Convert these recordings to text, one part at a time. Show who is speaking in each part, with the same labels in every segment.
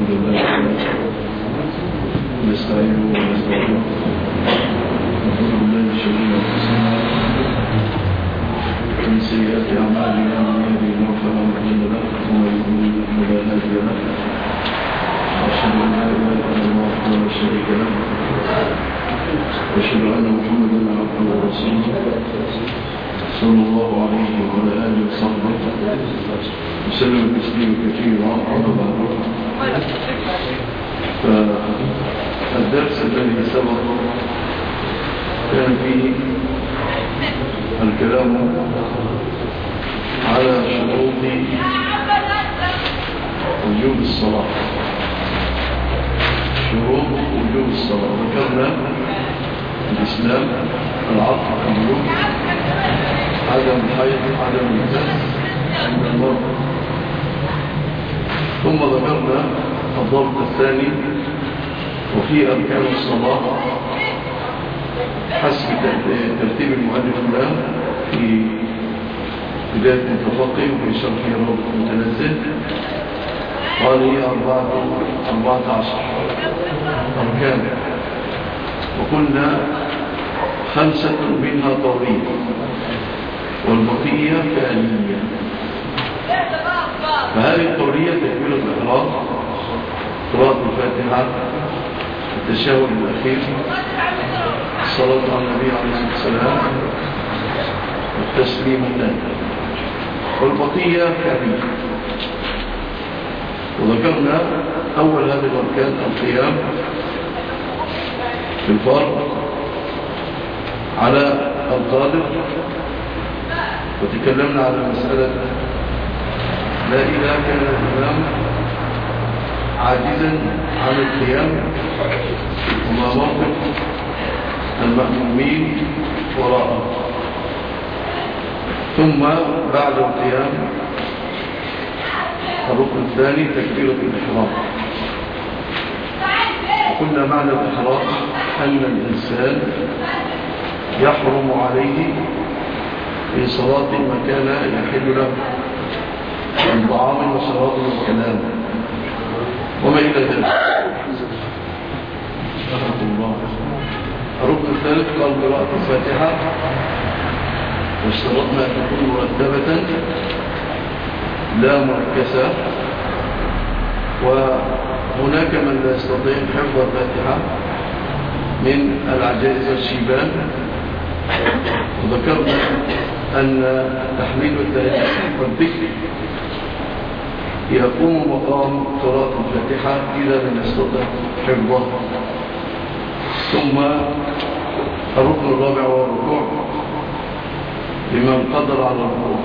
Speaker 1: الحمد لله نستعينه ونستغفره ونعوذ بالله من شرور انفسنا ومن سيئات اعمالنا من يهده الله فلا مضل له ومن يضلل فلا هادي له واشهد ان لا اله الا الله وحده لا شريك له واشهد ان محمدا عبده ورسوله صلى الله عليه وعلى اله وصحبه وسلم تسليما كثيرا. اما بعد، فالدرس الذي سبق كان فيه الكلام على شروط وجوب الصلاة. شروط وجوب الصلاة ذكرنا الإسلام، العقل، البلوغ، عدم الحيض، عدم النفاس عند المرء. ثم ذكرنا الضبط الثاني وفي أركان الصلاة حسب ترتيب المؤلف له في بداية متفقه وفي شرحه روضة المتنزه. قال هي 14 أركان، وقلنا 5 منها طورية والبقية فعلية. فهذه الطورية تكبيرة الإحرام، قراءة الفاتحة، التشهد الأخير، الصلاة على النبي عليه الصلاة والسلام، والتسليم الثاني، والبقية فعلية. وذكرنا أول هذه الأركان القيام في الفرض على القادر، وتكلمنا على مسألة لا إذا كان الإمام عاجزا عن القيام وما موقف المأمومين وراءه. ثم بعد القيام الركن الثاني تكبيرة الإحرام. وقلنا معنى الإحرام أن الإنسان يحرم عليه في صلاة ما كان يحل له من طعام وشراب وكلام وما إلى ذلك. الركن الثالث قال قراءة الفاتحة، واشترطنا أن تكون مرتبة لا مركزة. وهناك من لا يستطيع حفظ الفاتحة من العجائز والشيبان، وذكرنا أن تحميل التهجيد والذكر يقوم مقام قراءة الفاتحة إذا لم يستطع حفظه. ثم الركن الرابع هو الركوع لمن قدر على الركوع.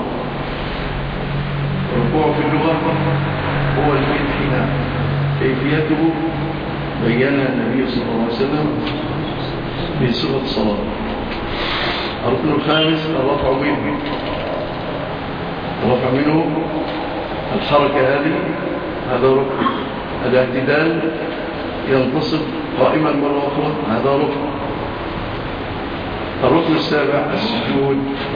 Speaker 1: الركوع في اللغة هو الانحناء، كيفيته بيّنها النبي صلى الله عليه وسلم في صفة الصلاة. الركن الخامس الرفع منه الحركة هذا ركن. الاعتدال ينتصب قائما مرة أخرى، هذا ركن. الركن السابع السجود.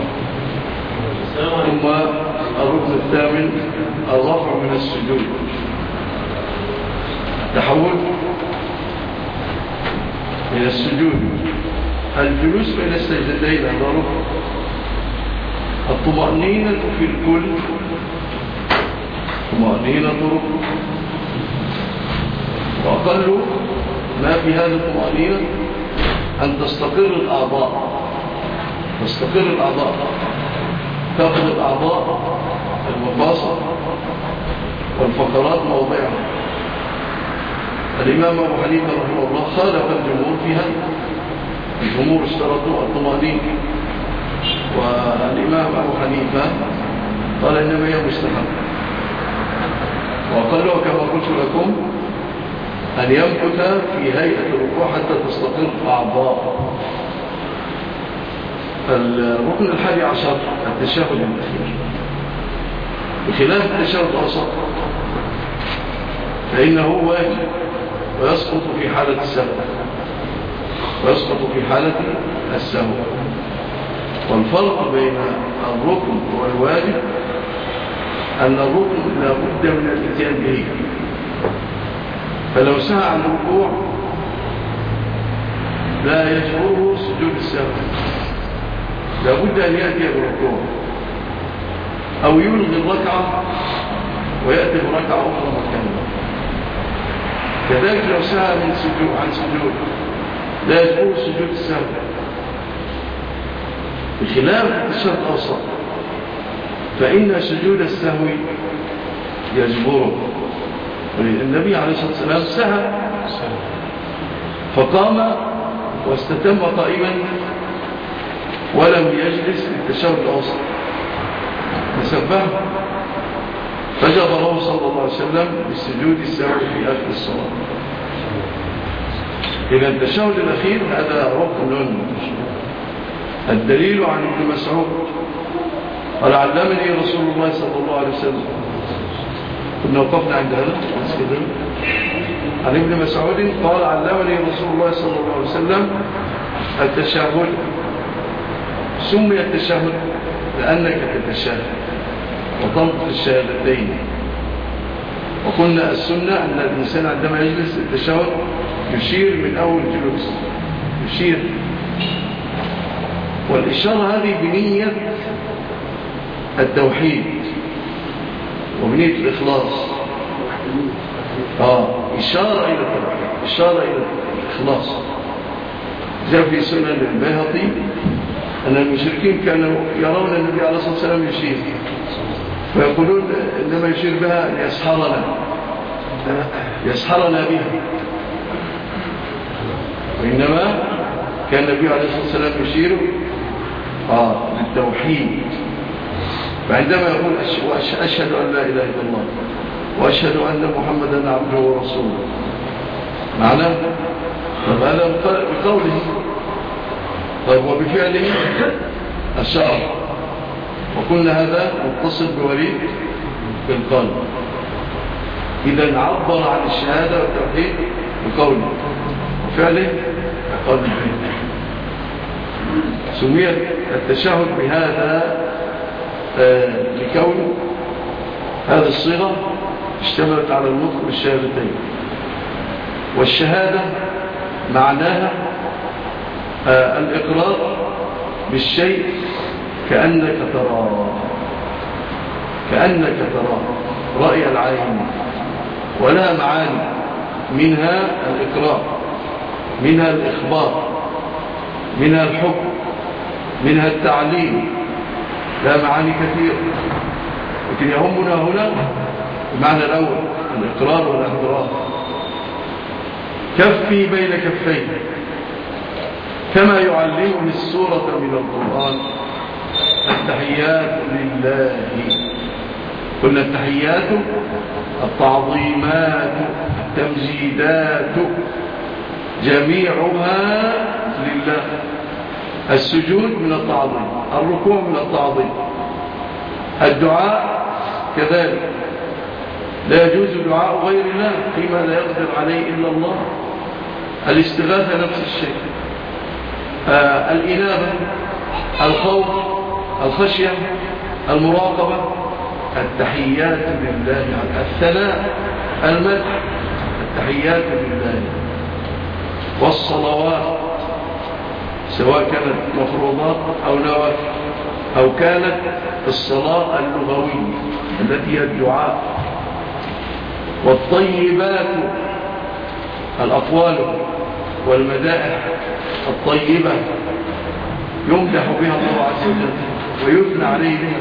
Speaker 1: ثم الركن الثامن الرفع من السجود، التحول من السجود، الجلوس بين السجدتين، هذا ركن. الطمأنينة في الكل، طمأنينة ركن. وأقل ما في هذه الطمأنينة أن تستقر الأعضاء، تأخذ الأعضاء المفاصل والفقرات موضعها. الإمام أبو حنيفة رحمه الله خالف الجمهور في هذا. الجمهور اشترطوا الطمأنينة، والإمام أبو حنيفة قال إنما هي مستحب. وقالوا كما قلت لكم أن يمكث في هيئة الركوع حتى تستقر أعضاء. الركن 11 التشهد الأخير، بخلاف التشهد الأوسط فإنه واجب ويسقط في حالة السهو. والفرق بين الركن والواجب أن الركن لا بد من الاتيان به، فلو سهى عن الركوع لا يجبره سجود السهو، لابد أن يأتي بالركوع أو يلغي الركعة ويأتي بركعة أخرى مكانها. كذلك لو سهى عن سجود لا يجبره سجود السهو، بخلاف التشهد الأوسط فإن سجود السهو يجبره. النبي عليه الصلاة والسلام سهى فقام واستتم قائما ولم يجلس للتشهد الأوسط فسبحه، فجبره صلى الله عليه وسلم بالسجود السهو في آخر الصلاة. إذا التشهد الأخير هذا ركن. الدليل عن ابن مسعود قال علمني رسول الله صلى الله عليه وسلم، كنا وقفنا عند هذا عن ابن مسعود قال علمني رسول الله صلى الله عليه وسلم التشهد. سمي التشهد لأنك تتشهد وتنطق الشهادتين. وقلنا السنة أن الإنسان عندما يجلس التشهد يشير من أول جلوس، يشير، والإشارة هذه بنية التوحيد وبنية الإخلاص. إشارة إلى التوحيد، إشارة إلى الإخلاص. جاء في سنن البيهقي أن المشركين كانوا يرون النبي عليه الصلاة والسلام يشير فيقولون إنما يشير بها يسحرنا بها، وإنما كان النبي عليه الصلاة والسلام يشير للتوحيد. فعندما يقول أشهد أن لا إله إلا الله وأشهد أن محمدا عبده ورسوله معناه هذا بقوله، طيب وبفعله أشار، وكل هذا متصل بوليد بالقلب. إذا عبر عن الشهادة والتوحيد بقوله وفعله بقلبه. سميت التشهد بهذا لكون هذه الصيغة اشتملت على النطق بالشهادتين. والشهادة معناها الإقرار بالشيء كأنك تراه، رأي العين، ولا معاني، منها الإقرار، منها الإخبار، منها الحكم، منها التعليم، لا معاني كثيرة، لكن يهمنا هنا المعنى الأول الإقرار والإحضار. كفي بين كفين كما يعلمني السورة من القرآن التحيات لله. قلنا التحيات التعظيمات التمجيدات جميعها لله. السجود من التعظيم، الركوع من التعظيم، الدعاء كذلك لا يجوز دعاء غير الله فيما لا يقدر عليه إلا الله. الاستغاثة نفس الشيء، الإنابة، الخوف، الخشية، المراقبة، التحيات لله، الثناء، المدح، التحيات لله. والصلوات سواء كانت مفروضات أو نوافل أو كانت الصلاة اللغوية التي هي الدعاء. والطيبات الأقوال والمدائح الطيبة يمدح بها الله عز وجل ويثنى عليه بها،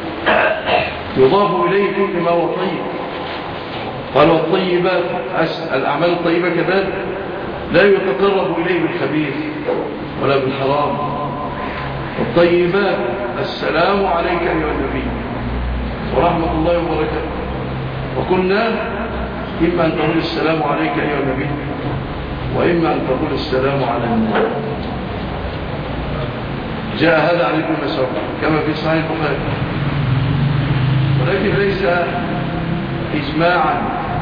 Speaker 1: يضاف إليه كل ما هو طيب. قال والطيبات الأعمال الطيبة كذلك لا يتقرب إليه بالخبيث ولا بالحرام. والطيبات السلام عليك أيها النبي ورحمة الله وبركاته. وكنا إما أن تقول السلام عليك أيها النبي وإما أن تقول السلام على النبي. جاء هذا عن ابن مسعود كما في صحيح البخاري، ولكن ليس إجماعا،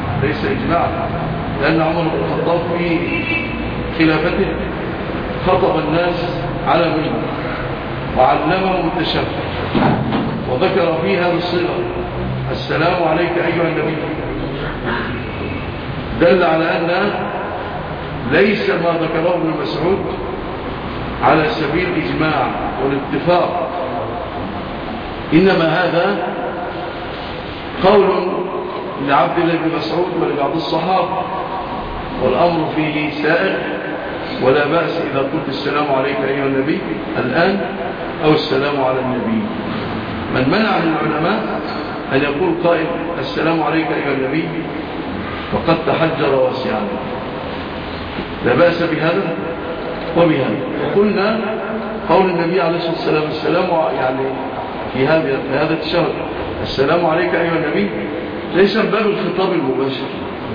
Speaker 1: لأن عمر بن الخطاب في خلافته خطب الناس على منبر وعلمهم التشهد وذكر فيها بالصيغة السلام عليك أيها النبي دل على أن ليس ما ذكره ابن مسعود على سبيل الإجماع والاتفاق، إنما هذا قول لعبد الله بن مسعود ولبعض الصحابة، والأمر فيه سائر، ولا بأس إذا قلت السلام عليك أيها النبي الآن أو السلام على النبي. من منع من العلماء أن يقول قائل السلام عليك أيها النبي فقد تحجر واسعا، لا بأس بهذا وبهذا. وقلنا قول النبي عليه الصلاة والسلام السلام يعني في هذا التشهد السلام عليك أيها النبي ليس من باب الخطاب المباشر،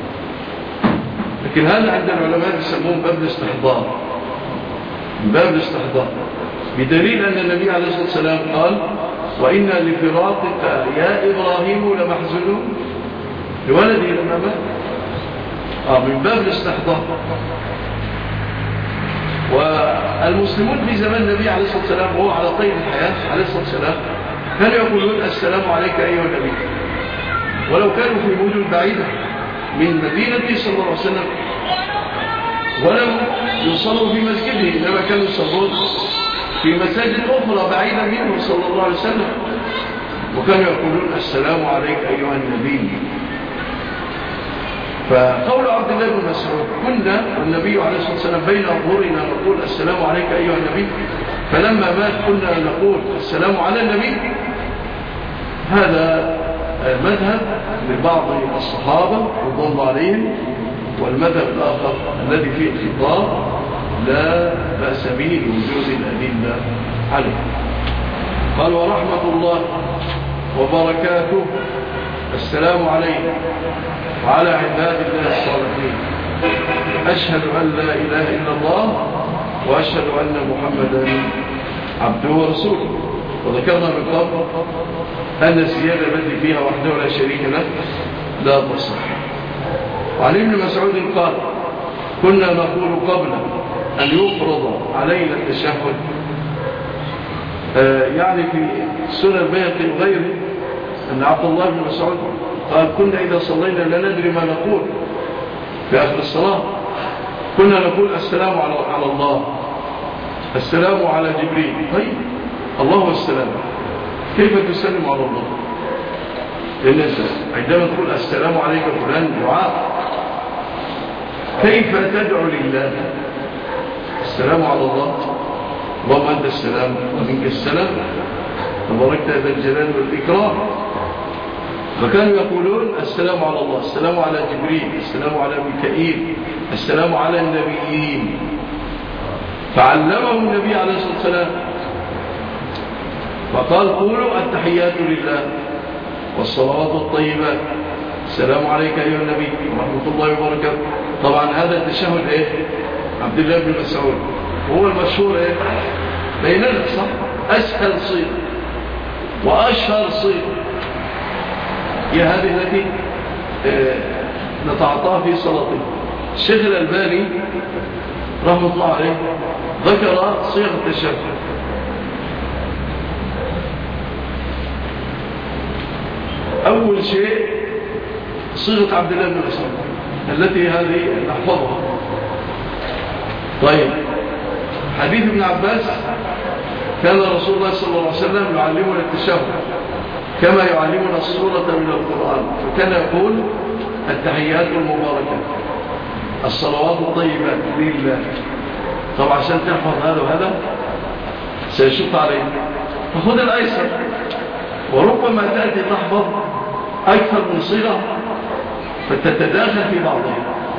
Speaker 1: لكن هذا عند العلماء يسمون باب الاستحضار، من باب الاستحضار، بدليل أن النبي عليه الصلاة والسلام قال وإنا لفراقك يا إبراهيم لمحزنون لولده لما مات، من باب الاستحضار. والمسلمون في زمان النبي عليه الصلاة والسلام وهو على طيب الحياة عليه الصلاة والسلام كانوا يقولون السلام عليك أيها النبي، ولو كانوا في مدن بعيدة من مدينة صلى الله عليه وسلم ولم يصلوا في مسجده، إنما كانوا يصلون في مساجد أخرى بعيدة منه صلى الله عليه وسلم، وكانوا يقولون السلام عليك أيها النبي. فقول عبد الله بن مسعود كنا والنبي عليه الصلاة والسلام بين أظهرنا نقول السلام عليك أيها النبي، فلما مات كنا نقول السلام على النبي، هذا مذهب لبعض الصحابة رضي الله عليهم، والمذهب الآخر الذي فيه الخطاب لا بأس به لوجود الأدلة عليه. قال ورحمة الله وبركاته السلام عليكم وعلى عباد الله الصالحين، أشهد أن لا إله إلا الله وأشهد أن محمدا عبده ورسوله. وذكرنا من قبل أن الزيادة التي فيها وحده لا شريك له لا تصح. وعن ابن مسعود قال كنا نقول قبل أن يفرض علينا التشهد، يعني في سنن البيهقي وغيره أن عبد الله بن مسعود قال كنا إذا صلينا لا ندري ما نقول في آخر الصلاة، كنا نقول السلام على الله، السلام على جبريل. طيب الله والسلام، كيف تسلم على الله؟ لأن عندما تقول السلام عليك فلان دعاء، كيف تدعو لله؟ السلام على الله، اللهم أنت السلام ومنك السلام تباركت ذا الجلال والإكرام. فكانوا يقولون السلام على الله، السلام على جبريل، السلام على ميكائيل، السلام على النبيين. فعلمهم النبي عليه الصلاة والسلام فقال قولوا التحيات لله والصلوات الطيبات، السلام عليك أيها النبي ورحمة الله وبركاته. طبعا هذا التشهد عبد الله بن مسعود هو المشهور بيننا، صح؟ أسهل صيغة وأشهر صيغة هي هذه التي نتعاطاها في صلاتنا. الشيخ الألباني رحمة الله عليه ذكر صيغة التشهد. أول شيء صيغة عبد الله بن مسعود التي هذه نحفظها. طيب حديث ابن عباس كان رسول الله صلى الله عليه وسلم يعلمنا التشهد كما يعلمنا السورة من القرآن، فكان يقول التحيات المباركات الصلوات الطيبات لله. طبعا عشان تحفظ هذا وهذا سيشق عليك، فخذ الأيسر، وربما تأتي تحفظ أكثر من صيغة فتتداخل في بعضها،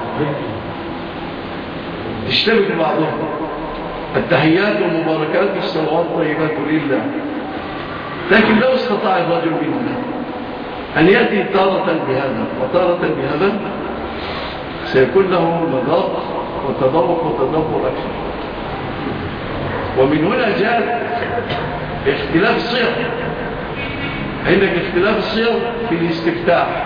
Speaker 1: تشتبك بعضها. التحيات والمباركات والصلوات الطيبات لله. لكن لو استطاع الرجل مننا أن يأتي تارة بهذا وتارة بهذا سيكون له مذاق وتذوق وتدبر أكثر. ومن هنا جاء اختلاف الصيغ. عندك اختلاف الصيغ في الاستفتاح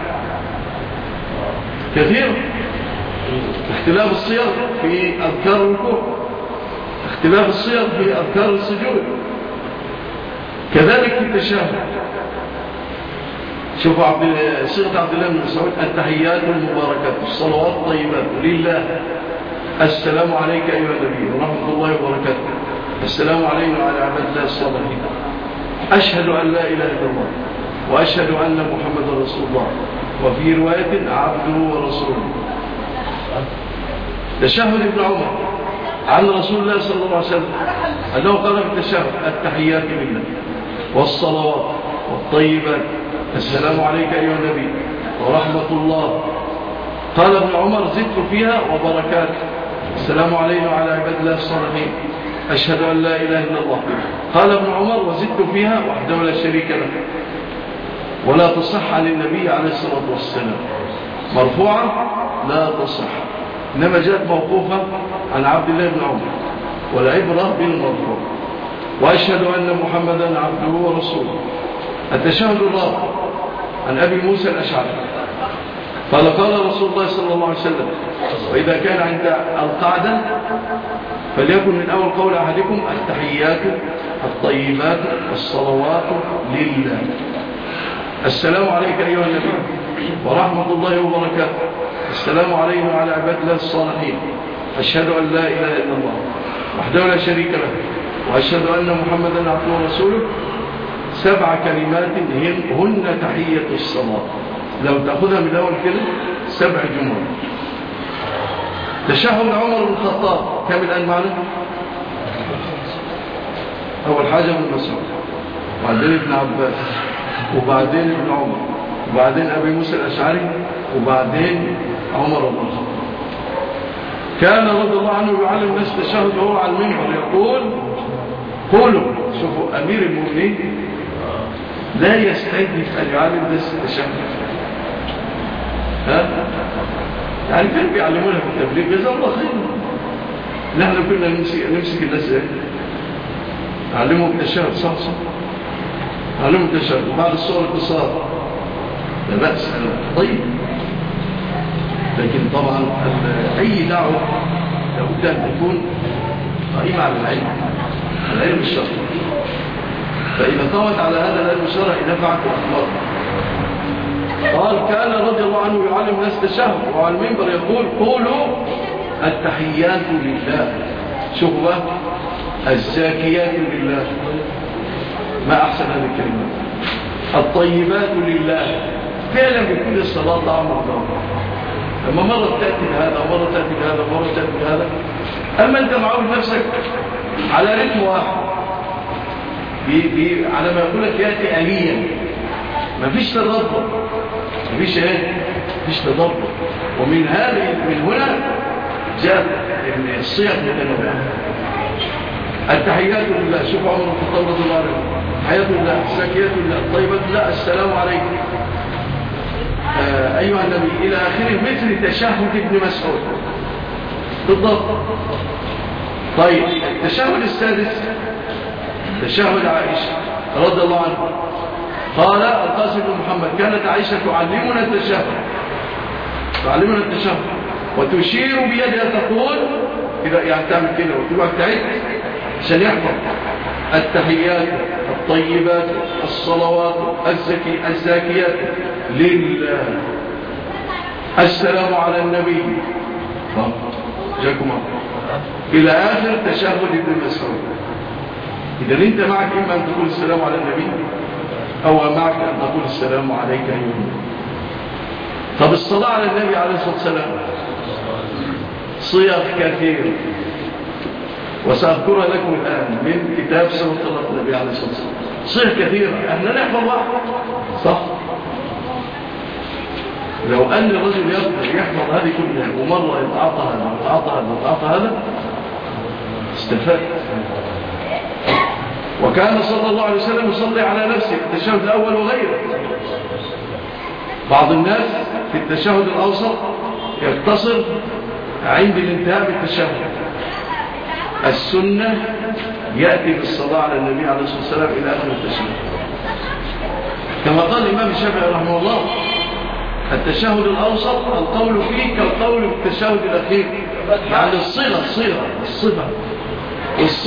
Speaker 1: كثير، اختلاف الصيغ في أذكار الركوع، اختلاف الصيغ في أذكار السجود، كذلك في التشهد. شوفوا صيغة عبد الله بن مسعود: التحيات المباركات الصلوات الطيبات لله، السلام عليك أيها النبي ورحمة الله وبركاته، السلام علينا وعلى عباد الله الصالحين، أشهد أن لا إله إلا الله وأشهد أن محمد رسول الله، وفي رواية عبده ورسوله. تشهد ابن عمر عن رسول الله صلى الله عليه وسلم أنه قال في التشهد: التحيات لله والصلوات والطيبات، السلام عليك أيها النبي ورحمة الله. قال ابن عمر: زدت فيها وبركات، السلام علينا وعلى عباد الله الصالحين، أشهد أن لا إله إلا الله. قال ابن عمر: وزدت فيها وحده لا شريك له. ولا تصح عن النبي عليه الصلاة والسلام مرفوعة، لا تصح، إنما جاءت موقوفة عن عبد الله بن عمر، والعبرة بالمرفوع. وأشهد أن محمدا عبده ورسوله. التشهد الرابع عن أبي موسى الأشعري قال: قال رسول الله صلى الله عليه وسلم: وإذا كان عند القعدة فليكن من أول قول أحدكم: التحيات الطيبات الصلوات لله، السلام عليك أيها النبي ورحمة الله وبركاته، السلام علينا وعلى عباد الله الصالحين، أشهد أن لا إله إلا الله وحده لا شريك له، وأشهد أن محمدا عبده ورسوله. 7 كلمات هن تحية الصلاة، لو تأخذها من الأول كده 7 جمل. تشهد عمر بن الخطاب كم الآن معنا؟ أول حاجة ابن مسعود، وبعدين ابن عباس، وبعدين ابن عمر، وبعدين أبي موسى الأشعري، وبعدين عمر بن الخطاب. كان رضي الله عنه يعلم الناس التشهد وهو على المنبر يقول: قولوا. شوفوا أمير المؤمنين لا يستهدف أن يعلم الناس التشهد، يعني كانوا بيعلمونا في التبليغ، جزاه الله خير. نحن كنا نمسك الناس نعلمهم التشهد صح، نعلمهم التشهد، وبعد الصور القصار لا بأس، طيب. لكن طبعا أي دعوة لابد أن تكون قائمة على العلم الشرعي، فإذا قامت على هذا العلم الشرعي نفعت وأخبرت. قال: كان رضي الله عنه يعلم الناس التشهد وعلى المنبر يقول: قولوا التحيات لله. شوفوا الزاكيات لله، ما أحسن هذه الكلمة. الطيبات لله، فعلا بكل الصلاة طعم وطعم. لما مرة تأتي بهذا ومرة تأتي بهذا ومرة تأتي بهذا، أما أنت معود نفسك على رتم واحد على ما يقول لك يأتي آليا، ما فيش تضبط، ما فيش تضبط. ومن هنا جاءت الصيغ متنوعة. التحيات لله، شوف عمر بن الخطاب رضي الله عنه: تحيات لله، الزكيات لله، الطيبات لله، السلام عليكم أيها النبي، إلى آخره، مثل تشهد ابن مسعود بالضبط. طيب التشهد السادس تشهد عائشة رضي الله عنها. قال القاسم بن محمد: كانت عائشة تعلمنا التشهد وتشير بيدها تقول إذا يعني تعمل كده وتبقى تعيد عشان يحفظ: التحيات الطيبات الصلوات الزاكيات لله، السلام على النبي، جاكم إلى آخر تشهد ابن مسعود. إذا أنت معك إما أن تقول السلام على النبي أو معك أن تقول السلام عليك أيها النبي. طب الصلاة على النبي عليه الصلاة والسلام صيغ كثيرة، وسأذكرها لكم الآن من كتاب سنة صلاة النبي عليه الصلاة والسلام. صيغ كثيرة، احنا نحفظ واحد صح. لو أن الرجل يقدر يحفظ هذه كلها ومرة يتعاطى هذا ويتعاطى هذا استفاد. وكان صلى الله عليه وسلم يصلي على نفسه في التشهد الأول وغيره. بعض الناس في التشهد الأوسط يقتصر عند الانتهاء بالتشهد. السنة يأتي بالصلاة على النبي عليه الصلاة والسلام إلى آخر التشهد، كما قال الإمام الشافعي رحمه الله: التشهد الأوسط القول فيه كالقول في التشهد الأخير، يعني الصفة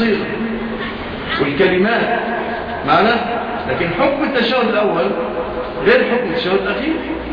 Speaker 1: والكلمات معناه. لكن حكم التشهد الأول غير حكم التشهد الأخير.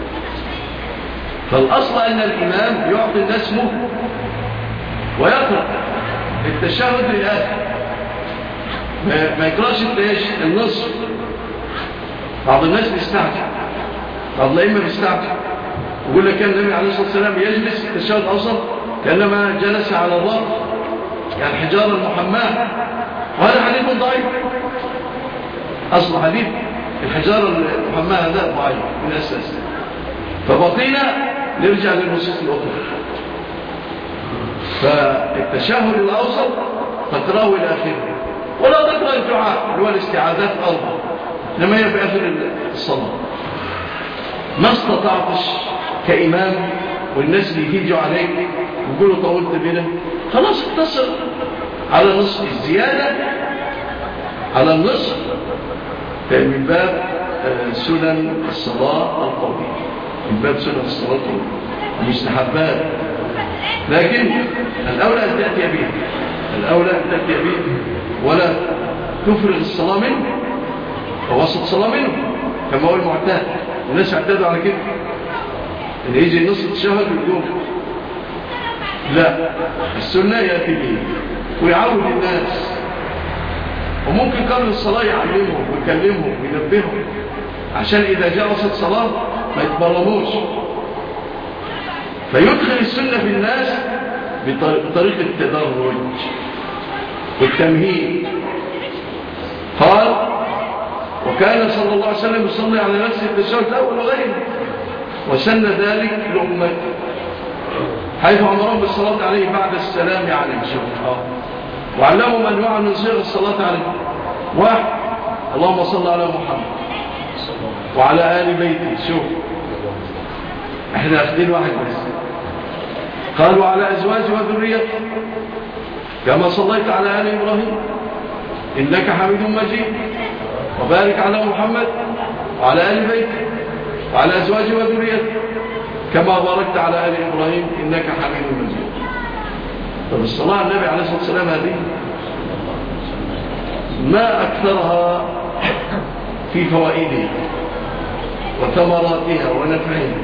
Speaker 1: فالأصل أن الإمام يعطي الناس مهلة ويقرأ التشهد للآخر، ما يقرأش النصف. بعض الناس بيستعجل، بعض الأئمة بيستعجل يقول لك كان النبي عليه الصلاة والسلام يجلس التشهد الأوسط كأنما جلس على الرأس، يعني حجارة المحماة، وهذا حديث ضعيف. أصل حديث الحجارة المحماة هذا ضعيف من الأساس. فبقينا نرجع للنصوص الأخرى. فالتشهد الأوسط تقرأه إلى آخره، ولا تقرأ الدعاء اللي هو الاستعاذات أربع لما هي في آخر الصلاة. ما استطعتش كإمام والناس بيجوا عليك ويقولوا طولت بنا، خلاص اقتصر على نصف الزيادة على النصف من باب سنن الصلاة الطويلة، من باب سنن الصلاة المستحبات. لكن الأولى أن تأتي به، الأولى أن تأتي به ولا تفرغ الصلاة منه ووسط صلاة منه كما هو المعتاد. الناس اعتادوا على كده، إن يجي نص التشهد ويقوم. لا، السنة يأتي به ويعود الناس، وممكن قبل الصلاة يعلمهم ويكلمهم وينبههم عشان إذا جاء وسط صلاة ما يتبرموش. فيدخل السنة في الناس بطريقة التدرج والتمهيد. قال: وكان صلى الله عليه وسلم يصلي على نفسه التشهد الأول وغيره، وسن ذلك لأمته حيث أمرهم بالصلاة عليه بعد السلام عليه وعلمهم أنواع من صيغ الصلاة عليه. واحد: اللهم صل على محمد وعلى آل بيته. شوف احنا أخذين واحد بس. قال: وعلى أزواجه وذريته كما صليت على آل إبراهيم إنك حميد مجيد، وبارك على محمد وعلى آل بيته وعلى أزواجه وذريته كما باركت على آل إبراهيم إنك حميد مجيد. طب الصلاة على النبي عليه الصلاة والسلام هذه ما أكثرها في فوائدها وثمراتها ونفعها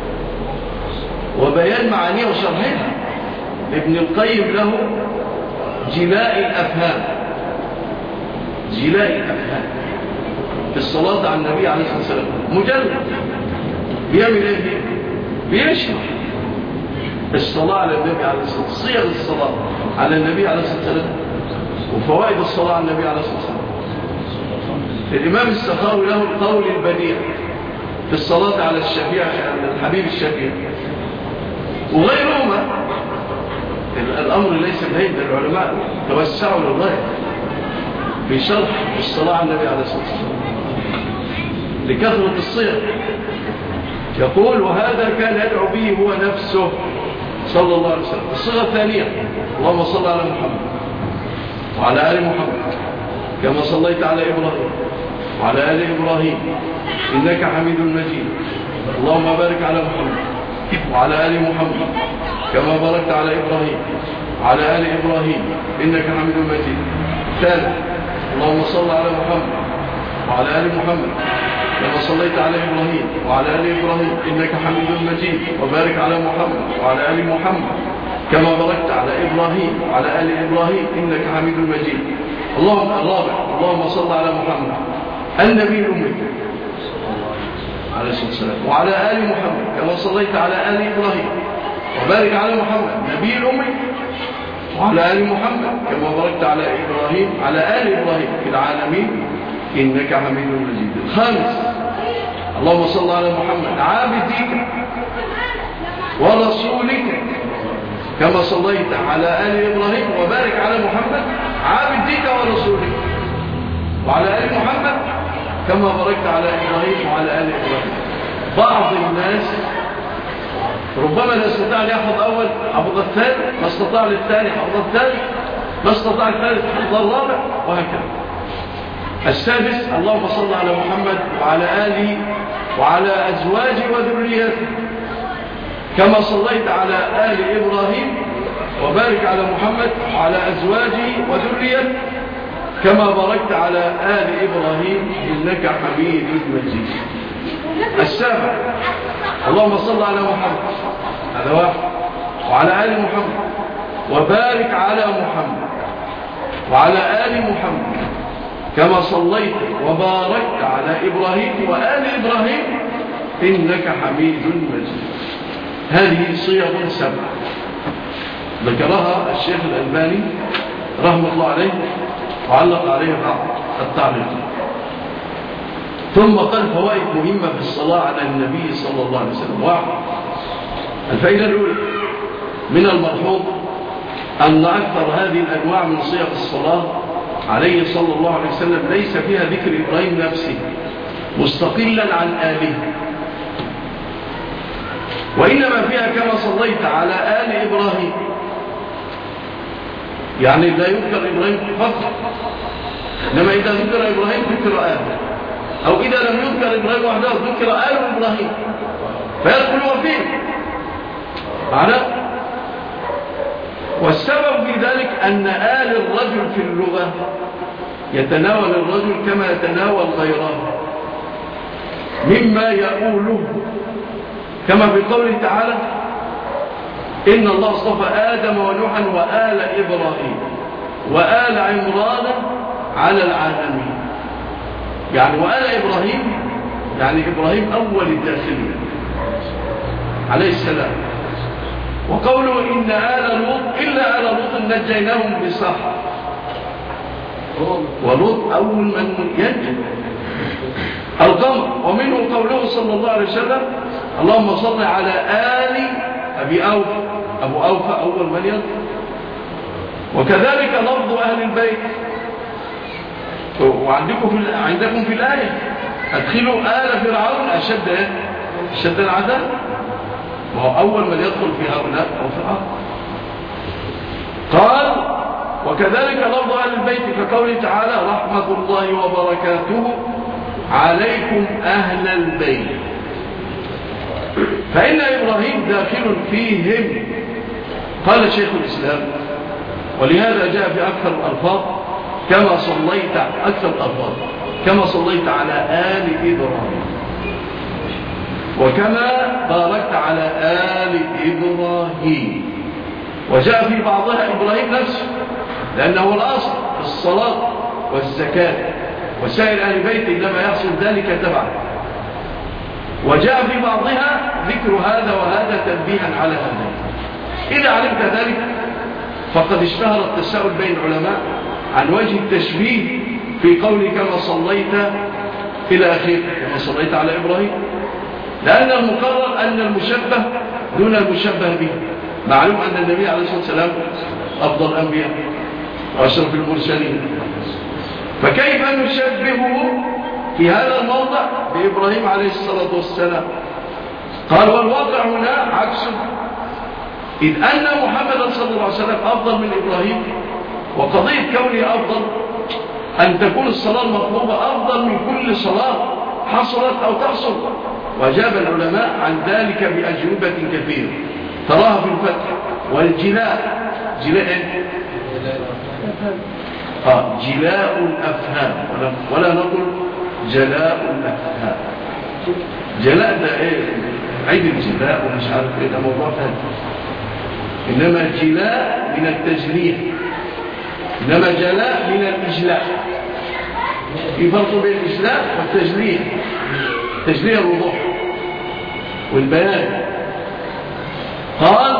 Speaker 1: وبيان معانيها وشرحها. ابن القيم له جلاء الأفهام، جلاء الأفهام في الصلاة على النبي عليه الصلاة والسلام. مجرد بيعمل ايه؟ بيشرح الصلاة على النبي عليه الصلاة والسلام، صيغ الصلاة على النبي عليه الصلاة والسلام، وفوائد الصلاة على النبي عليه الصلاة والسلام. الإمام السخاوي له القول البديع في الصلاة على الشفيع، الحبيب الشفيع، وغيرهما. الأمر ليس بهين، العلماء توسعوا للغاية في شرح الصلاة على النبي عليه الصلاة والسلام لكثرة الصيغ. يقول: وهذا كان يدعو به هو نفسه صلى الله عليه وسلم. الصيغة الثانية: اللهم صل على محمد وعلى آل محمد كما صليت على إبراهيم وعلى آل إبراهيم إنك حميد مجيد، اللهم بارك على محمد وعلى آل محمد كما باركت على إبراهيم وعلى آل إبراهيم إنك حميد مجيد. ثالث: اللهم صل على محمد وعلى آل محمد كما صليت على إبراهيم وعلى آل إبراهيم إنك حميد مجيد، وبارك على محمد وعلى آل محمد كما باركت على إبراهيم وعلى آل إبراهيم إنك حميد مجيد. الرابع: اللهم صل على محمد النبي الأمي عليه الصلاة والسلام وعلى آل محمد كما صليت على آل إبراهيم، وبارك على محمد نبي الأمي وعلى آل محمد كما باركت على إبراهيم على آل إبراهيم في العالمين إنك حميد مجيد. الخامس: اللهم صل على محمد عبدك ورسولك كما صليت على آل إبراهيم، وبارك على محمد عبدك ورسولك وعلى آل محمد كما باركت على إبراهيم وعلى آل إبراهيم. بعض الناس ربما لا استطاع يحفظ أول حفظ الثاني، ما استطاع للثاني حفظ الثالث، ما استطاع الثالث حفظ الرابع، وهكذا. السادس: اللهم صل على محمد وعلى آله وعلى أزواجه وذريته كما صليت على آل إبراهيم، وبارك على محمد وعلى أزواجه وذريته كما باركت على آل إبراهيم إنك حميد مجيد. السابع اللهم صل على محمد، هذا واحد، وعلى آل محمد، وبارك على محمد وعلى آل محمد كما صليت وباركت على إبراهيم وآل إبراهيم إنك حميد مجيد. هذه صيغ 7 ذكرها الشيخ الألباني رحمه الله عليه وعلق عليه بعض التعليق. ثم قال فوائد مهمة في الصلاة على النبي صلى الله عليه وسلم. واحد، الفائدة الأولى من الملحوظ أن أكثر هذه الأنواع من صيغ الصلاة عليه صلى الله عليه وسلم ليس فيها ذكر إبراهيم نفسه مستقلا عن آله، وإنما فيها كما صليت على آل إبراهيم، يعني لا يذكر إبراهيم فقط، إنما إذا ذكر إبراهيم ذكر آل، أو إذا لم يذكر إبراهيم وحده ذكر آل إبراهيم فيدخل وفيه معنى. والسبب في ذلك أن آل الرجل في اللغة يتناول الرجل كما يتناول غيره مما يقوله، كما في قوله تعالى إن الله اصطفى آدم ونوحا وآل إبراهيم وآل عمران على العالمين، يعني وآل إبراهيم يعني إبراهيم أول الداخلين عليه السلام. وقوله إن آل لوط إلا آل لوط نجيناهم بسحر، ولوط أول من ينجي القمر. ومنه قوله صلى الله عليه وسلم اللهم صل على آل أبي أوفى، أبو أوفى أول من ينجي. وكذلك لفظ أهل البيت. وعندكم في الآية أدخلوا آل فرعون أشد العذاب، وهو أول من يدخل في هؤلاء أو فرعون. قال وكذلك لفظ أهل البيت كقوله تعالى رحمة الله وبركاته عليكم أهل البيت، فإن إبراهيم داخل فيهم. قال شيخ الإسلام ولهذا جاء في أكثر الألفاظ كما صليت، أكثر الألفاظ كما صليت على آل إبراهيم، وكما باركت على آل إبراهيم. وجاء في بعضها إبراهيم نفسه لأنه الأصل في الصلاة والزكاة، وسائر أهل بيت إنما يحصل ذلك تبعا. وجاء في بعضها ذكر هذا وهذا تنبيها على هذا. إذا علمت ذلك فقد اشتهر التساؤل بين العلماء عن وجه التشبيه في قول كما صليت إلى آخره، كما صليت على إبراهيم، لأن المقرر أن المشبه دون المشبه به. معلوم أن النبي عليه الصلاة والسلام أفضل الأنبياء وأشرف المرسلين، فكيف نشبهه في هذا الموضع بإبراهيم عليه الصلاة والسلام؟ قال والواقع هنا عكسه، إذ أن محمدا صلى الله عليه وسلم أفضل من إبراهيم، وقضية كونه أفضل أن تكون الصلاة المطلوبة أفضل من كل صلاة حصلت أو تحصل. وأجاب العلماء عن ذلك بأجوبة كثيرة تراها في الفتح. والجلاء جلاء جلاء الأفهام، ولا نقول جلاء الأفهام. جلاء ده ايه؟ عيد الجلاء ومش عارف ايه، ده موضوع ثاني. انما جلاء من التجلية، انما جلاء من الإجلاء. في فرق بين الإجلاء والتجلية. تجلية الوضوح والبيان. قال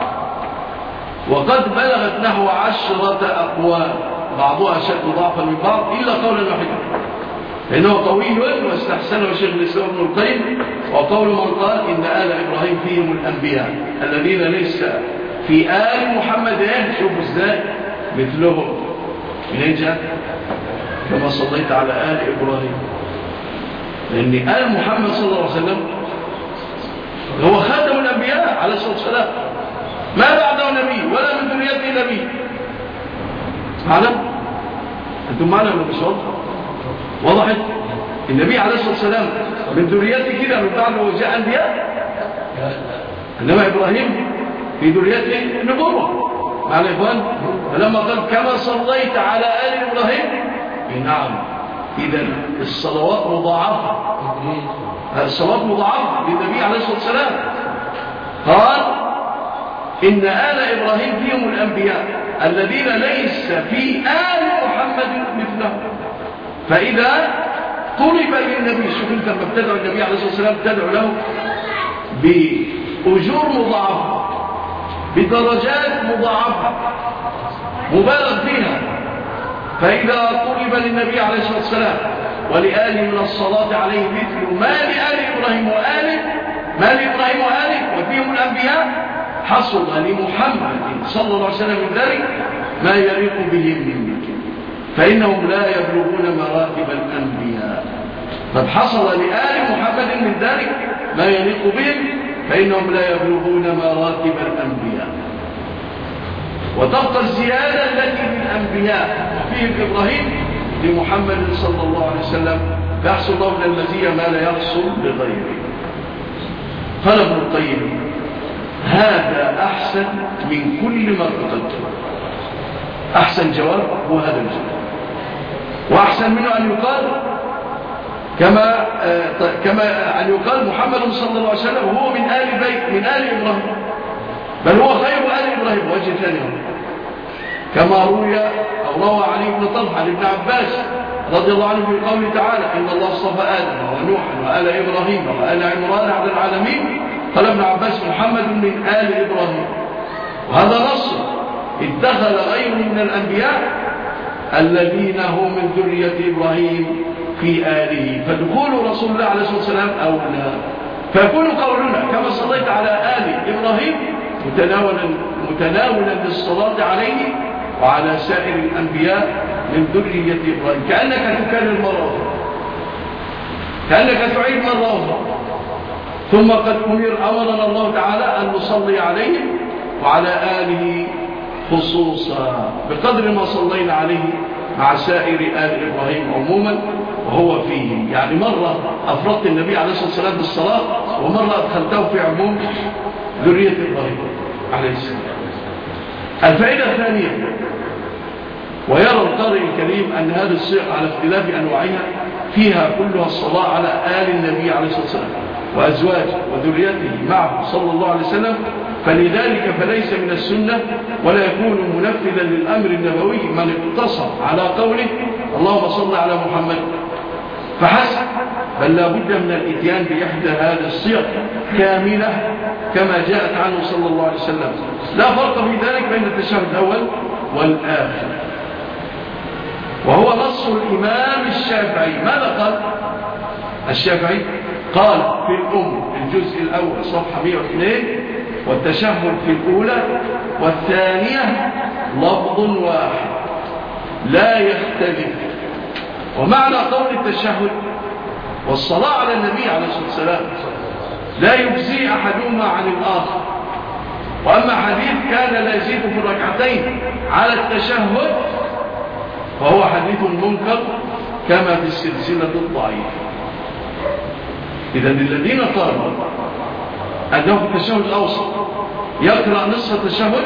Speaker 1: وقد بلغت نحو 10 أقوال بعضها أشد ضعفا من بعض إلا قولا واحدا، لأنه قوي واستحسنه شيخ الإسلام ابن القيم. وقول من قال إن آل إبراهيم فيهم الأنبياء الذين ليس في آل محمد شوفوا ازاي مثلهم. منين جاء؟ كما صليت على آل إبراهيم، لأن آل محمد صلى الله عليه وسلم هو خاتم الأنبياء عليه الصلاة والسلام، ما بعده نبي ولا من ذريته نبي. معلم؟ أنتم معلم ولا مش واضح؟ وضحت؟ النبي عليه الصلاة والسلام من ذريته كده من بعده وجاء أنبياء، إنما إبراهيم في ذريته نبوة. مع الإخوان فلما قال كما صليت على آل إبراهيم، نعم إذا الصلوات مضاعفة، الصلوات مضاعفة للنبي عليه الصلاة والسلام. قال إن آل إبراهيم فيهم الأنبياء الذين ليس في آل محمد مثلهم. فإذا طلب للنبي، شوف انت لما بتدعو النبي عليه الصلاة والسلام تدعو له بأجور مضاعفة، بدرجات مضاعفة مبالغ فيها. فإذا طلب للنبي عليه الصلاة والسلام ولآله من الصلاة عليه مثل ما لآل إبراهيم وآله وفيهم الأنبياء، حصل لمحمد صلى الله عليه وسلم من ذلك ما يليق بهم، فإنهم لا يبلغون مراتب الأنبياء. قد حصل لآل محمد من ذلك ما يليق بهم، فإنهم لا يبلغون مراتب الأنبياء. وتبقى الزيادة التي للأنبياء وفيهم إبراهيم لمحمد صلى الله عليه وسلم، فيحصل له من المزية ما لا يحصل لغيره. قال ابن القيم هذا أحسن من كل ما قلت. أحسن جواب هو هذا الجواب، وأحسن منه أن يقال كما أن يقال محمد صلى الله عليه وسلم هو من آل بيت من آل إبراهيم، بل هو خير آل إبراهيم. وجه ثاني كما روى علي بن طلحة لابن عباس رضي الله عنه في قوله تعالى إن الله اصطفى آدم ونوحا وآل إبراهيم وآل عمران على العالمين. قال ابن عباس محمد من آل إبراهيم، وهذا نص اتخذ غيره من الأنبياء الذين هم من ذرية إبراهيم في آله، فدخول رسول الله عليه الصلاة والسلام أولى. فيكون قولنا كما صليت على آل إبراهيم متناولا للصلاة عليه وعلى سائر الأنبياء من ذرية إبراهيم، كأنك تكرر مرة، كأنك تعيد مرة. ثم قد أمرنا الله تعالى أن نصلي عليه وعلى آله خصوصا بقدر ما صلينا عليه مع سائر آل إبراهيم عموما وهو فيه. يعني مرة أفرطت النبي عليه الصلاة والسلام بالصلاة، ومرة أدخلته في عموم ذرية إبراهيم عليه السلام. الفائدة الثانية، ويرى القارئ الكريم أن هذه الصيغ على اختلاف أنواعها فيها كلها الصلاة على آل النبي عليه الصلاة والسلام وأزواجه وذريته معه صلى الله عليه وسلم، فلذلك فليس من السنة ولا يكون منفذا للأمر النبوي من اقتصر على قوله اللهم صل على محمد فحسب، بل لا بد من الاتيان بإحدى هذه الصيغ كاملة كما جاءت عنه صلى الله عليه وسلم. لا فرق في ذلك بين التشهد الأول والآخر. وهو نص الإمام الشافعي. ماذا قال الشافعي؟ قال في الأم الجزء الأول صفحة 102 والتشهد في الأولى والثانية لفظ واحد لا يختلف. ومعنى قول التشهد والصلاة على النبي عليه الصلاة والسلام لا يجزي أحدهما عن الآخر. وأما حديث كان لا يزيد في الركعتين على التشهد فهو حديث منكر كما في السلسلة الضعيفة. إذا الذين قالوا أنه في التشهد الأوسط يقرأ نصف التشهد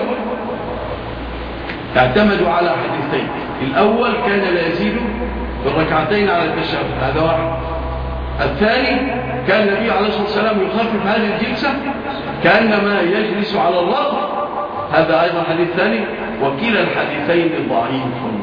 Speaker 1: اعتمدوا على حديثين. الأول كان لا يزيد بالركعتين على التشهد، هذا واحد. الثاني كان النبي عليه الصلاة والسلام يخفف هذه الجلسة كأنما يجلس على الأرض، هذا أيضا حديث ثاني. وكلا الحديثين ضعيف.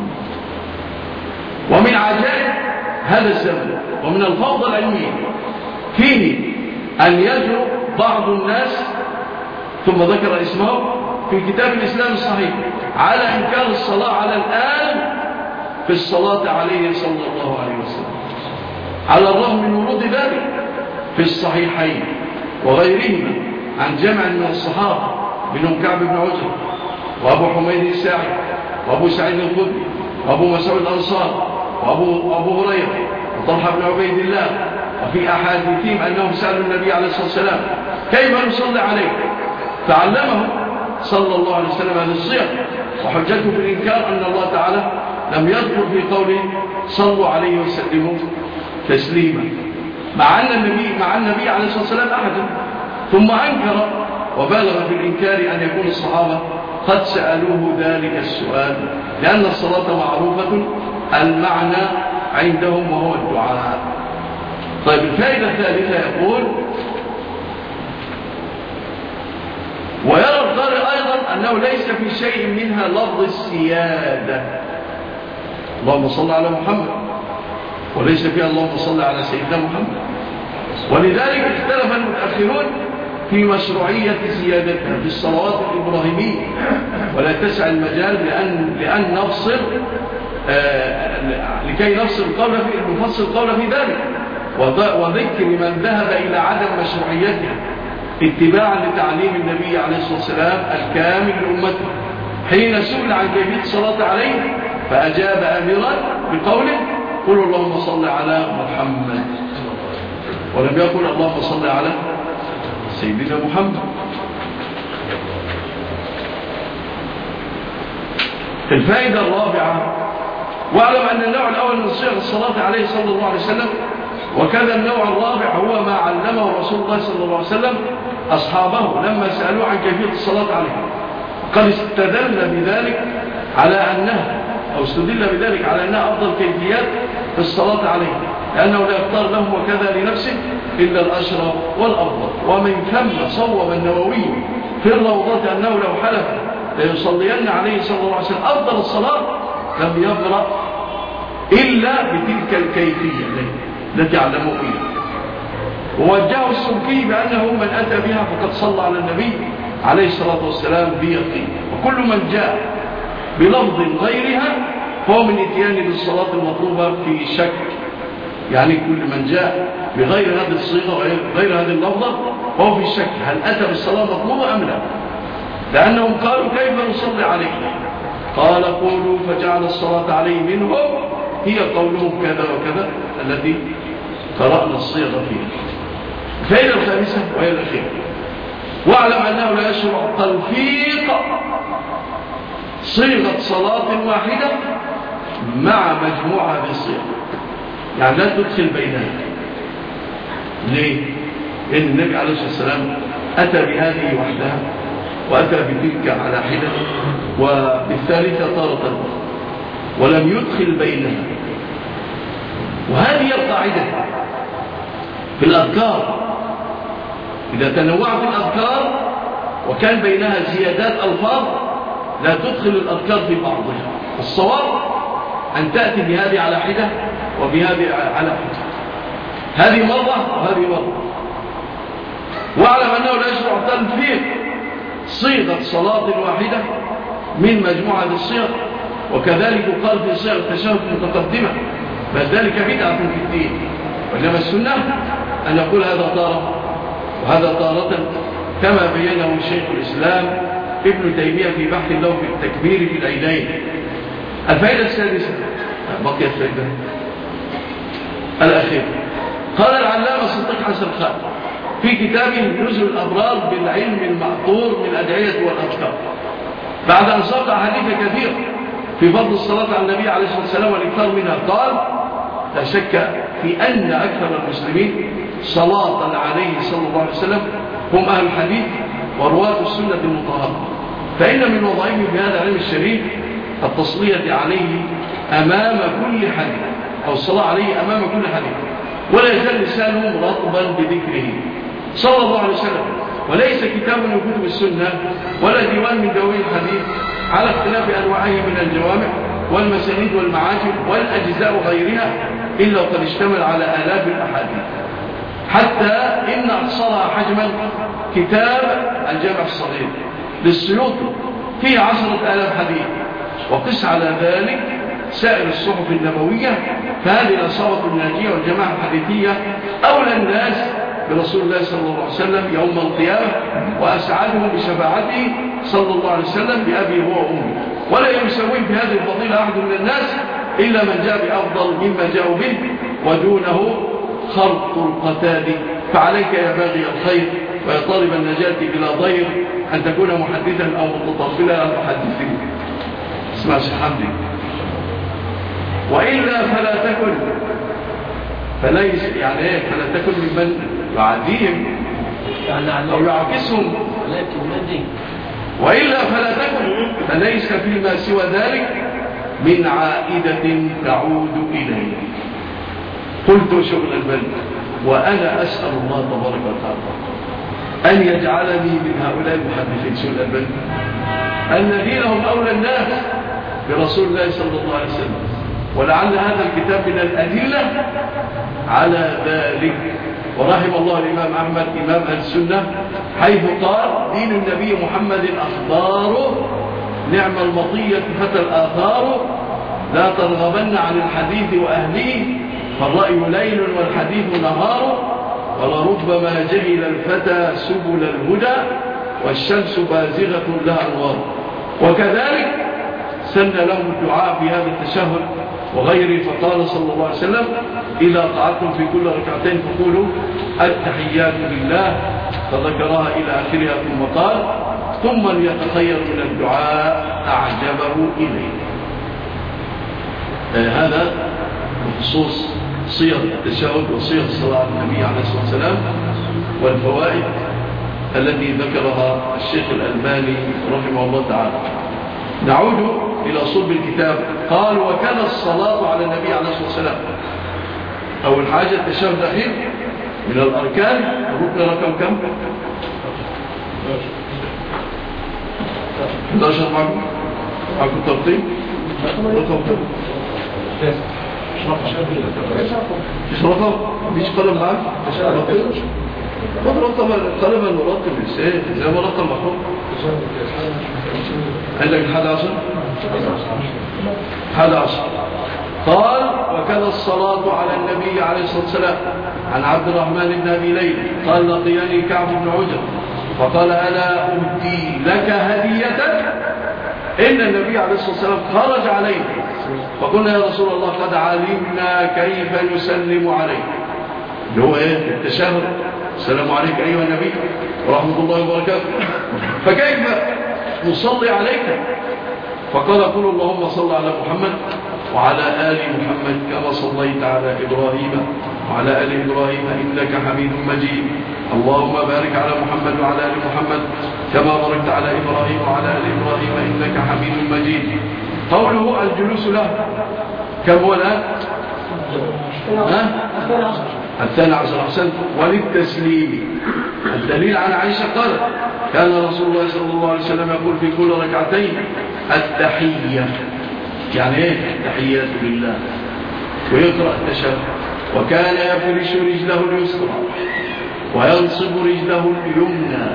Speaker 1: ومن عجائب هذا الزمن ومن الفوضى العلمية فيه أن يجرؤ بعض الناس ثم ذكر اسمه في كتاب الإسلام الصحيح على إنكار الصلاة على الآل في الصلاة عليه صلى الله عليه وسلم، على الرغم من ورود ذلك في الصحيحين وغيرهما عن جمع من الصحابة منهم كعب بن عجرة وأبو حميد الساعدي وأبو سعيد الخدري وأبو مسعود الأنصار وأبو هريرة وطلحة بن عبيد الله. وفي أحاديثهم أنهم سألوا النبي عليه الصلاة والسلام كيف نصلي عليه، فعلمهم صلى الله عليه وسلم هذه الصيغ. وحجته في الإنكار أن الله تعالى لم يذكر في قوله صلوا عليه وسلموا تسليما، مع النبي عليه الصلاة والسلام أحدا. ثم أنكر وبالغ في الإنكار أن يكون الصحابة قد سألوه ذلك السؤال، لأن الصلاة معروفة المعنى عندهم وهو الدعاء. طيب الفائدة الثالثة يقول ويرى القارئ أيضا أنه ليس في شيء منها لفظ السيادة اللهم صل على محمد، وليس فيها اللهم صل على سيدنا محمد، ولذلك اختلف المتأخرون في مشروعية سيادتها في الصلوات الإبراهيمية، ولا تسع المجال لأن نفصل لكي نفصل القول في ذلك، وذكر من ذهب إلى عدم مشروعيتها اتباعا لتعليم النبي عليه الصلاة والسلام الكامل لأمته حين سئل عن كيفية الصلاة عليه فأجاب آمرا بقوله قل اللهم صل على محمد، ولم يقل اللهم صل على سيدنا محمد. الفائدة الرابعة واعلم أن النوع الأول من صيغ الصلاة عليه صلى الله عليه وسلم وكذا النوع الرابع هو ما علمه رسول الله صلى الله عليه وسلم أصحابه لما سألوه عن كيفية الصلاة عليه، قد استدل بذلك على أنها أفضل كيفيات في الصلاة عليه، لأنه لا يختار لهم وكذا لنفسه إلا الأشرف والأفضل. ومن ثم صوب النووي في الروضة أنه لو حلف ليصلين عليه صلى الله عليه وسلم أفضل الصلاة لم يبرأ إلا بتلك الكيفية التي علموا فيها. ووجهه السبكي بأنه من أتى بها فقد صلى على النبي عليه الصلاة والسلام بيقين، وكل من جاء بلفظ غيرها فهو من اتيان بالصلاة المطلوبة في شك، يعني كل من جاء بغير هذه الصيغة وغير هذه اللفظة فهو في شك هل أتى بالصلاة المطلوبة أم لا، لأنهم قالوا كيف نصلي عليه؟ قال قولوا فجعل الصلاة عليه منهم هي قولهم كذا وكذا الذي قرأنا الصيغة فيها. الفائدة الخامسة وهي الأخيرة واعلم أنه لا يشرع تلفيق صيغة صلاة واحدة مع مجموعة بالصيغة، يعني لا تدخل بينها. ليه؟ لأن النبي عليه الصلاة والسلام أتى بهذه وحدها وأتى بتلك على حدة وبالثالثة طارة ولم يدخل بينها. وهذه القاعدة في الأذكار إذا تنوعت الأذكار وكان بينها زيادات ألفاظ لا تدخل الأذكار في بعضها. الصواب أن تأتي بهذه على حدة وبهذه على حدة، هذه مرة وهذه مرة. واعلم أنه لا يشرع تلفيق صيغة صلاة واحدة من مجموعة الصيغ، وكذلك قال في صيغ التشهد المتقدمة بل ذلك بدعة في الدين، وإنما السنة أن يقول هذا طارة وهذا طارة كما بينه شيخ الإسلام ابن تيمية في بحث له في التكبير في العيدين. الفائدة السادسة بقي الفائدة الأخيرة قال العلامة الصديق حسن خان في كتابه نزل الأبرار بالعلم المعطور من الأدعية والأذكار بعد أن ساق أحاديث كثيرة في فضل الصلاة على النبي عليه الصلاة والسلام والإكثار منها قال لا شك في أن أكثر المسلمين صلاة عليه صلى الله عليه وسلم هم أهل الحديث ورواة السنة المطهرة، فإن من وظائفهم في هذا العلم الشريف التصلية عليه أمام كل حديث أو الصلاة عليه أمام كل حديث، ولا يزال لسانهم رطبا بذكره صلى الله عليه وسلم. وليس كتاب من كتب السنة ولا ديوان من دواوين الحديث على اختلاف أنواعه من الجوامع والمسانيد والمعاجم والأجزاء وغيرها إلا وقد اشتمل على آلاف الأحاديث، حتى إن أقصرها حجما كتاب الجامع الصغير للسيوطي فيه 10,000 حديث، وقس على ذلك سائر الصحف النبوية، فهذه الأصابة الناجية والجماعة الحديثية أولى الناس برسول الله صلى الله عليه وسلم يوم القيامة وأسعدهم بشفاعته صلى الله عليه وسلم بأبي هو وأمي، ولا يسوي في هذه الفضيلة أحد من الناس إلا من جاء بأفضل مما جاءوا به ودونه خرق القتال. فعليك يا باغي الخير ويا طالب النجاة بلا ضير أن تكون محدثا أو متطفلا أو محدثين. اسمع شيخ حمدي وإلا فلا تكن فليس يعني ايه فلا تكن ممن يعاديهم أو يعكسهم، وإلا فلا تكن فليس فيما سوى ذلك من عائدة تعود إليه. قلت شغل البلد وأنا أسأل الله تبارك وتعالى أن يجعلني من هؤلاء المحدثين شغل البلد الذين هم أولى الناس برسول الله صلى الله عليه وسلم. ولعل هذا الكتاب من الأدلة على ذلك. ورحم الله الإمام أحمد إمام أهل السنة حيث قال دين النبي محمد أخباره نعم المطية فتى الآثار لا ترغبن عن الحديث وأهله فالرأي ليل والحديث نهار ولربما جهل الفتى سبل الهدى والشمس بازغة لها أنوار. وكذلك سن لهم الدعاء في هذا التشهد وغيره فقال صلى الله عليه وسلم إذا قعدتم في كل ركعتين فقولوا التحيات لله فذكرها إلى آخرها ثم قال ثم يتخير من الدعاء أعجبه إليه. هذا بخصوص صيغ التشهد وصيغ الصلاة على النبي عليه الصلاة والسلام والفوائد التي ذكرها الشيخ الألباني رحمه الله تعالى. نعود إلى صلب الكتاب. قال وكان الصلاة على النبي عليه الصلاة والسلام أول حاجة التشهد الأخير من الأركان. الركن رقم كم؟ 11 معكم ترتيب رقم كم؟ مش رقم مش قلم معك رقم قلم المرتب زي ما رقم محفوظ عندك 11 قال وكان الصلاة على النبي عليه الصلاة والسلام. عن عبد الرحمن بن أبي ليلى قال لقياني كعب بن عجر فقال ألا أهدي لك هديتك إن النبي عليه الصلاة والسلام خرج عليه فقلنا يا رسول الله قد علمنا كيف نسلم عليه اللي هو التشهد السلام عليك أيها النبي ورحمة الله وبركاته فكيف نصلي عليك فقال قل اللهم صل على محمد وعلى آل محمد كما صليت على إبراهيم وعلى آل إبراهيم إنك حميد مجيد اللهم بارك على محمد وعلى آل محمد كما باركت على إبراهيم وعلى آل إبراهيم إنك حميد مجيد. قوله الجلوس له كم هو الآن؟ 12 أحسنت. وللتسليم الدليل عن عائشة قال كان رسول الله صلى الله عليه وسلم يقول في كل ركعتين التحية يعني ايه التحيات لله ويقرأ التشهد وكان يفرش رجله اليسرى وينصب رجله اليمنى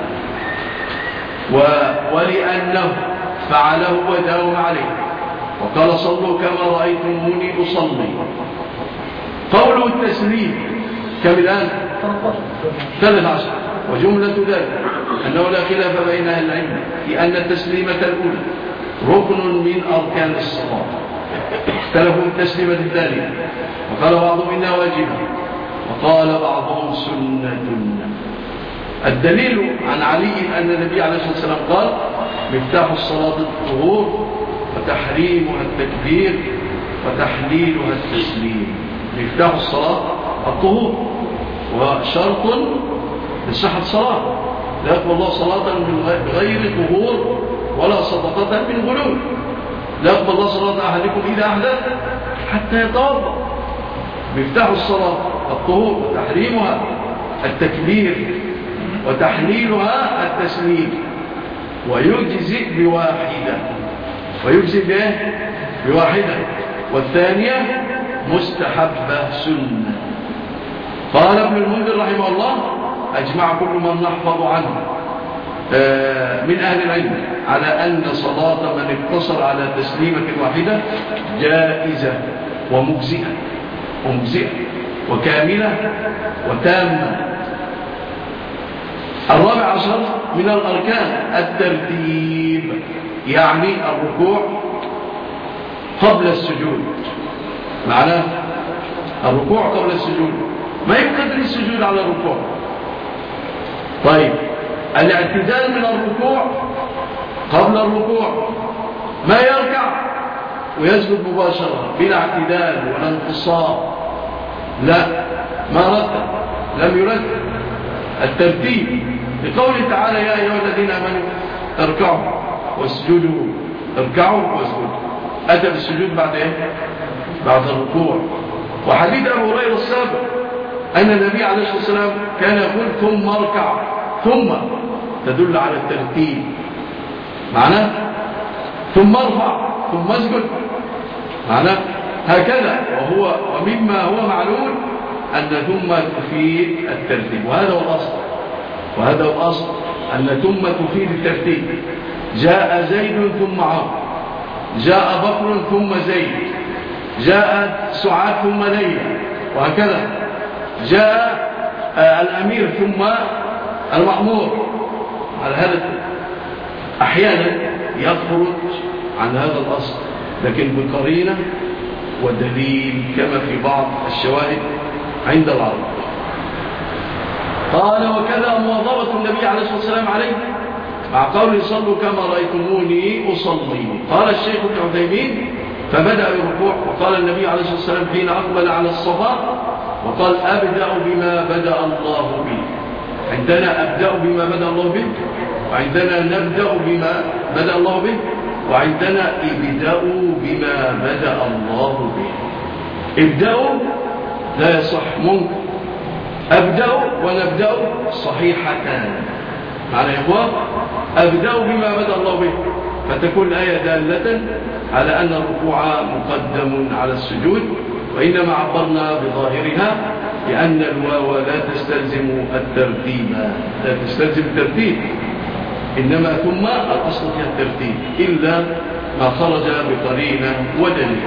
Speaker 1: ولأنه فعله وداوم عليه وقال صلوا كما رأيتموني أصلي. قوله التسليم كم الآن 13 وجملة ذلك أنه لا خلاف بين أهل العلم في أن التسليمة الأولى ركن من أركان الصلاة اختلفوا التسليمة الثانية وقال بعضهم إنها واجبة وقال بعضهم سنة. الدليل عن علي أن النبي عليه الصلاة والسلام قال مفتاح الصلاة الطهور وتحريمها التكبير وتحليلها التسليم. مفتاح الصلاة الطهور وشرط لصحة الصلاة لا يقبل الله صلاة بغير طهور ولا صدقة من غلول. لا يقبل الله صلاة أحدكم إذا أحدث حتى يتوضأ. مفتاح الصلاة الطهور وتحريمها التكبير وتحليلها التسليم ويجزئ بواحدة والثانية مستحبة سنة. قال ابن المنذر رحمه الله أجمع كل من نحفظ عنه من أهل العلم على أن صلاة من اقتصر على تسليمة واحدة جائزة ومجزئة وكاملة وتامة. 14 من الأركان الترتيب يعني الركوع قبل السجود. معناه الركوع قبل السجود ما يقدر السجود على الركوع. طيب الاعتدال من الركوع قبل الركوع ما يركع ويسجد مباشرة بلا اعتدال ولا انتصاب لا ما رتب لم يرتب الترتيب لقوله تعالى يا أيها الذين آمنوا اركعوا واسجدوا اركعوا واسجدوا. أتى بالسجود بعد ايه؟ بعد الركوع وحديث أبو هريرة السابق أن النبي عليه الصلاة والسلام كان يقول ثم اركع، ثم تدل على الترتيب، معناه ثم ارفع ثم اسجد، معناه هكذا. ومما هو معلوم أن ثم تفيد الترتيب، وهذا هو الأصل أن ثم تفيد الترتيب. جاء زيد ثم عمرو، جاء بكر ثم زيد، جاءت سعاد ثم ليلى، وهكذا. جاء الأمير ثم المأمور. على هذا أحيانا يخرج عن هذا الأصل، لكن بقرينة ودليل كما في بعض الشواهد عند العرب. قال وكذا مواظبة النبي عليه الصلاة والسلام عليه مع قوله صلوا كما رأيتموني أصلي. قال الشيخ ابن عثيمين فبدأ بالركوع، وقال النبي عليه الصلاة والسلام حين أقبل على الصفا وقال أبدأ بما بدأ الله به. عندنا أبدأ بما بدأ الله به، وعندنا نبدأ بما بدأ الله به، وعندنا ابدأوا بما بدأ الله به. ابدأوا لا يصح، ممكن. أبدأوا ونبدأوا صحيحتان، معنى يقول أبدأوا بما بدأ الله به، فتكون الآية دالة على أن الركوع مقدم على السجود، وإنما عبرنا بظاهرها لأن الواو لا تستلزم الترتيب، إنما ثم الأصل فيها الترتيب إلا ما خرج بقرينة ودليل.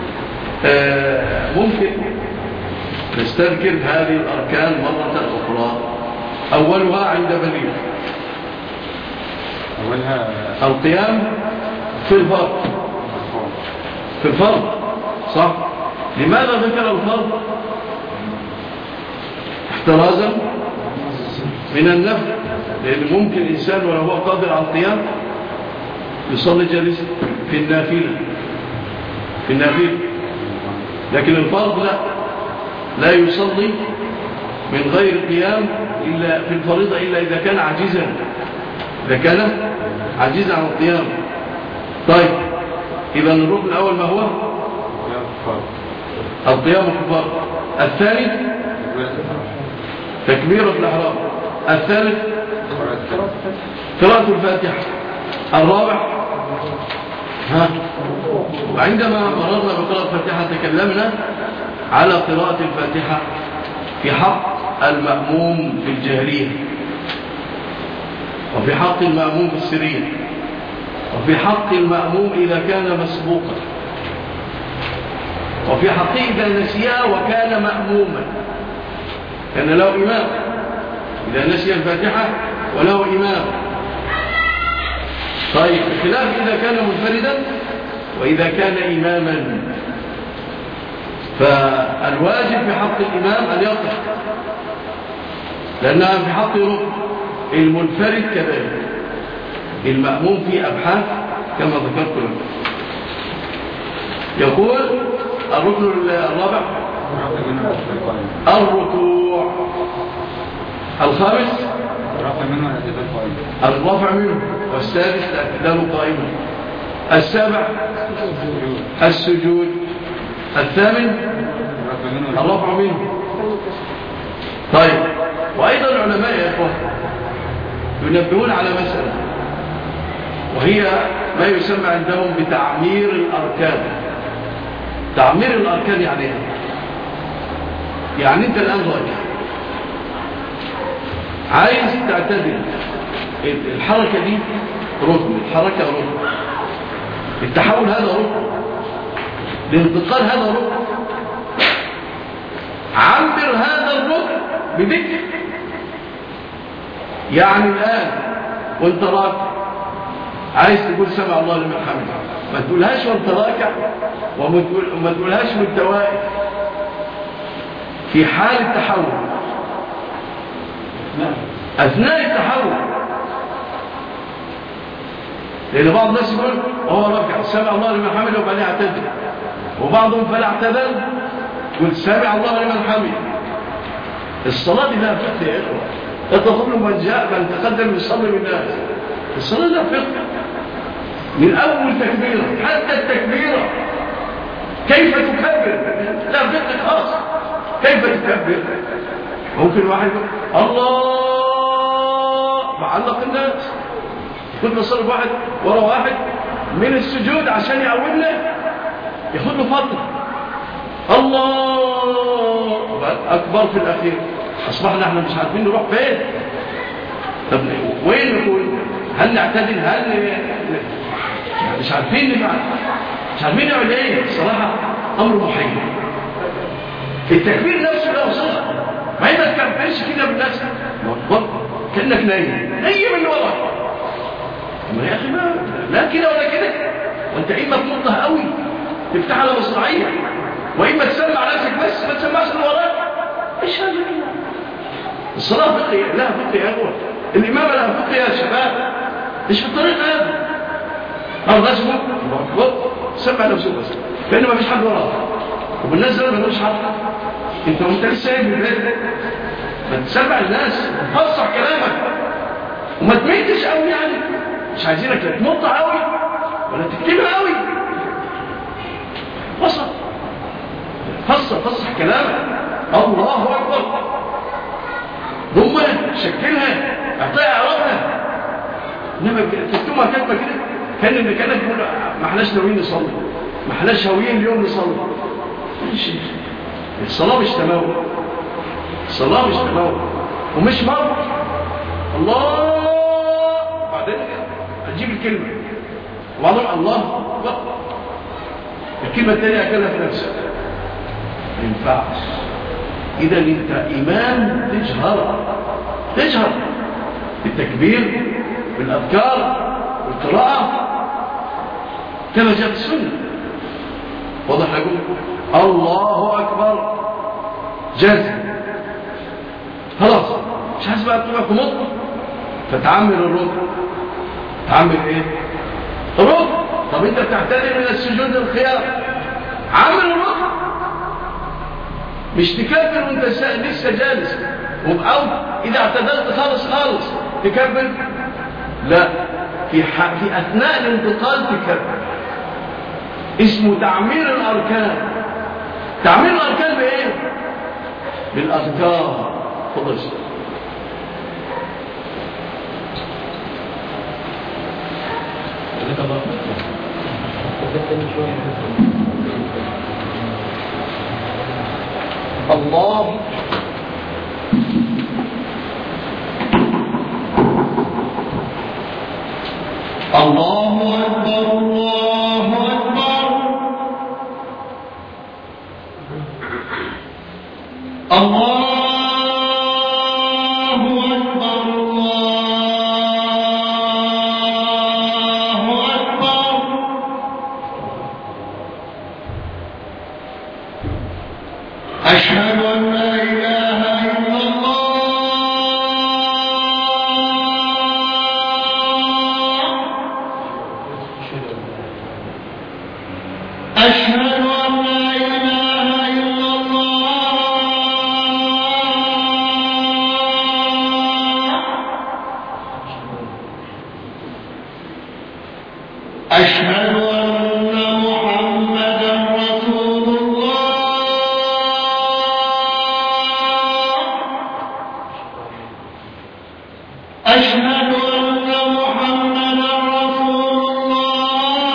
Speaker 1: ممكن نستذكر هذه الأركان مرة أخرى. أولها عند بليغ، أولها القيام في الفرض، صح؟ لماذا ذكر الفرض؟ احترازا من النفل، لأن ممكن الإنسان وهو قادر على القيام يصلي جالسا في النافلة، لكن الفرض لا يصلي من غير قيام إلا في الفريضة إلا إذا كان عاجزا عن القيام. طيب إذا الركن الأول ما هو؟ القيام في الفرض. الثاني تكبيرة الإحرام. الثالث قراءة الفاتحة. الرابع وعندما مررنا بقراءة الفاتحة تكلمنا على قراءة الفاتحة في حق المأموم في الجهرية، وفي حق المأموم في السرية، وفي حق المأموم إذا كان مسبوقا، وفي حقه إذا نسيها وكان مأموما، كان له إمام إذا نسي الفاتحة وله إمام. طيب بخلاف إذا كان منفردا وإذا كان إماما، فالواجب في حق الإمام أن يقف، لأنها في حق ركن. المنفرد كذلك، المأموم في أبحاث كما ذكرت لكم. يقول الركن الرابع الركوع. الخامس الرفع منه، والسادس الاعتدال قائما. السابع السجود. الثامن الرفع منه. طيب، وأيضا العلماء يا إخوة ينبهون على مسألة، وهي ما يسمى عندهم بتعمير الأركان. تعمير الأركان يعني ايه؟ يعني أنت الآن راجع عايز تعتدل، الحركة دي ركن، الحركة ركن، التحول هذا ركن، الانتقال هذا ركن. عمر هذا الركن بذكر. يعني الآن وانت راكع عايز تقول سمع الله لمن حمده، ما تقولهاش وانت راكع، وما تقولهاش وانت واقف. في حال التحول، أثناء التحول، لأن بعض الناس يقول وهو راكع سمع الله لمن حمده وبعدين اعتدل، وبعضهم فلا اعتدل قل سمع الله لمن حمده. الصلاة دي لها فقه يا إخوة. لا تظن من تقدم يصلي بالناس. الصلاة لها فقه من أول تكبيرة حتى التكبيرة. كيف تكبر؟ لا بجد خلاص. كيف تكبر؟ ممكن واحد يقول الله معلق الناس، كنت بصرف واحد ورا واحد من السجود عشان يعودنا ياخد له فتره. الله اكبر في الاخير اصبحنا احنا مش عارفين نروح فين. طب وين نقول؟ هل نعتدل؟ هل يعني مش عارفين نفعل، مش عارفين نعمل ايه؟ الصراحه امر محير. التكبير نفسه له صله، ما هي ما تكبرش كده بالناس كانك نايم من ورا. اما يا اخي لا كده ولا كده، وانت اما تنطه قوي تفتح على مصراعيه، واما تسمع نفسك بس ما تسمعش اللي وراك. ايش هذا كده؟ الصلاه فقه لها فقه يا اخوه، الامامه لها فقه يا شباب. مش في الطريق هذا الناس سمع نفسه بس لانه ما فيش حد وراه، وبالناس ما لهمش حد. انت لسه سايب البيت، ما تسمع الناس، فصح كلامك وما تميتش قوي. يعني مش عايزينك لا تمط قوي ولا تكتبها قوي. فصح كلامك. الله اكبر، ثم شكلها اعطيها اعرابها. انما تكتبها كلمه كده كانك تقول ما احناش ناويين نصلي، ما احناش هاويين اليوم نصلي. الصلاه مش تماوي، الصلاه مش تماوي ومش مرض. الله بعدين تجيب الكلمه وبعدين الله الكلمه الثانيه اكلها في نفسك، ما ينفعش. اذا انت امام تجهر بالتكبير بالاذكار والقراءه كما جاءت السنه. واضح لكم؟ الله اكبر جزم خلاص، مش عايز بقى تبقى تمط، فتعمل الركن. تعمل ايه؟ الركن. طب انت بتعتدل من السجود الخيار، عمل الركن، مش تكبر وانت لسه جالس. او اذا اعتدلت خالص تكبر، لا، في اثناء الانتقال تكبر. اسمه تعمير الاركان. تعمير الاركان بايه؟ بالاذكار. تفضل. الله الله أكبر الله أكبر الله أشهد أن لا إله إلا الله أشهد أن لا إله إلا الله أشهد أن محمدا رسول الله أشهد أن محمدا رسول الله